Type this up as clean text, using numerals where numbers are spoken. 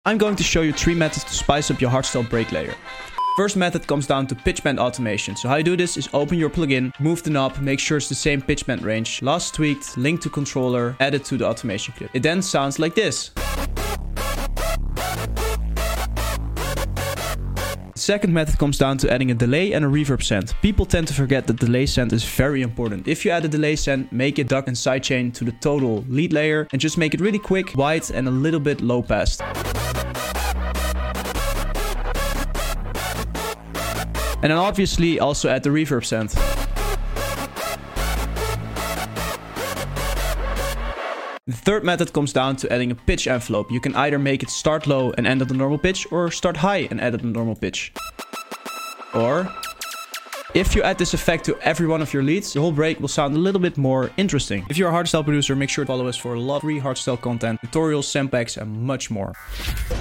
I'm going to show you 3 methods to spice up your hardstyle break layer. First method comes down to pitch bend automation. So how you do this is open your plugin, move the knob, make sure it's the same pitch bend range, last tweaked, link to controller, add it to the automation clip. It then sounds like this. The second method comes down to adding a delay and a reverb send. People tend to forget that delay send is very important. If you add a delay send, make it duck and sidechain to the total lead layer and just make it really quick, wide and a little bit low pass. And then obviously also add the reverb send. The third method comes down to adding a pitch envelope. You can either make it start low and end at the normal pitch, or start high and end at the normal pitch. Or, if you add this effect to every one of your leads, the whole break will sound a little bit more interesting. If you're a hardstyle producer, make sure to follow us for a lot of free hardstyle content, tutorials, samples, and much more.